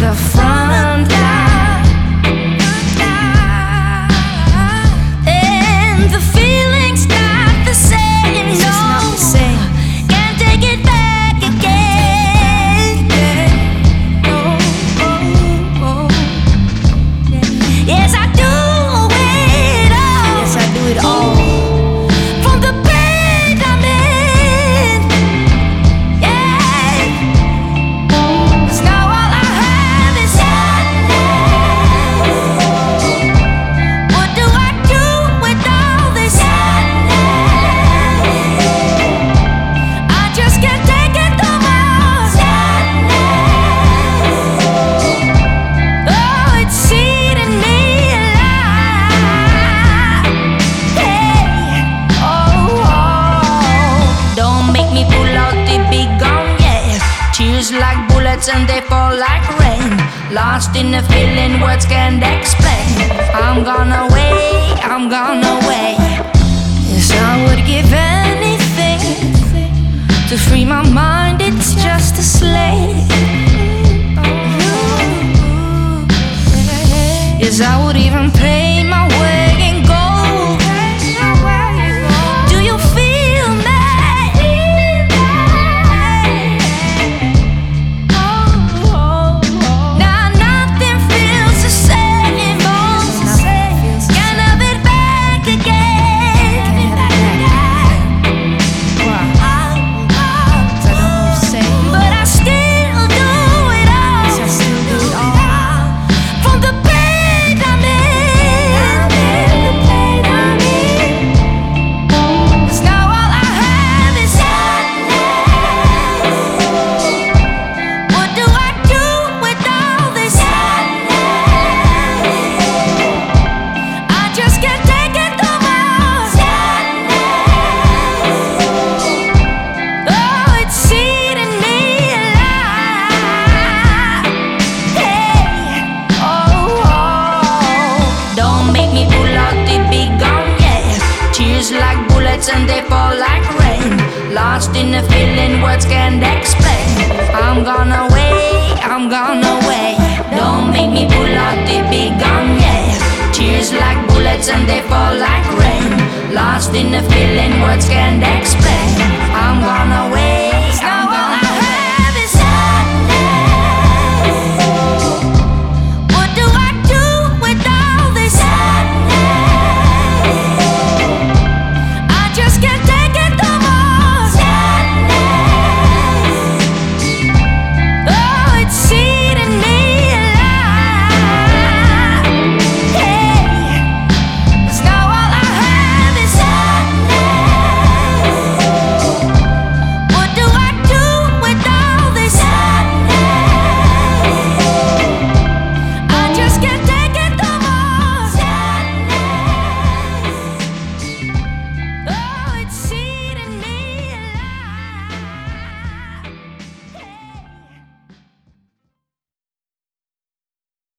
the front line, and the feeling's not the same. It's just not the same. Can't take it back again. Yes, I do it all. Yes, I do it all. From the pain I'm in, yeah. 'Cause now all I have is sadness. What do I do with all this sadness? I just can't take it no more. Sadness. Oh, it's eating me alive. Hey, don't make me pull out the big gun, yeah. Tears like bullets and they fall like rain. Lost in the feeling words can't explain. I'm gone away, I'm gone away. Yes, I would give anything to free my mind, it's just a slave. Yes, I would even pay my way in gold. Do you feel me? Now nothing feels the same. Can't have it back again. Why? 'Cause I don't know what to say. But I still do it all. Yes, I still do it all. From the pain I'm in. 'Cause now all I have is sadness. What do I do with all this sadness? I just can't take it no more. Sadness. Oh, it's eating me alive. Hey, don't make me pull out the big gun, yeah. Tears like bullets and they fall like rain. Lost in the feeling words can't explain. I'm gone away, I'm gone away. Don't make me pull out the big gun, yeah. Tears like bullets and they fall like rain. Lost in the feeling words can't explain. I'm gone away,